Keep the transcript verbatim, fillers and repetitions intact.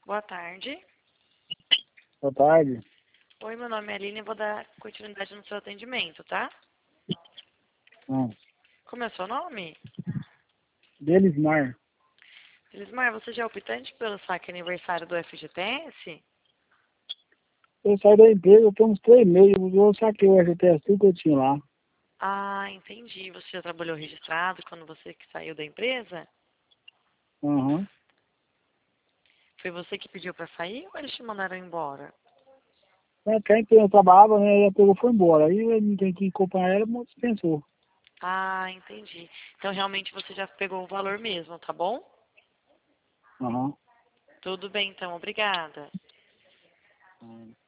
Boa tarde. Boa tarde. Oi, meu nome é Aline e vou dar continuidade no seu atendimento, tá? Ah, Como é o seu nome? Delismar. Elismar, você já é optante pelo saque aniversário do F G T S? Eu saí da empresa, tem uns três meses, eu saquei o F T S, tudo que eu tinha lá. Ah, entendi. Você já trabalhou registrado quando você que saiu da empresa? Aham. Foi você que pediu pra sair ou eles te mandaram embora? É, que a empresa trabalhava, né, e a pegou e foi embora. Aí eu tenho que acompanhar ela, mas dispensou. Ah, entendi. Então realmente você já pegou o valor mesmo, tá bom? Aham. Tudo bem, então. Obrigada. Ah.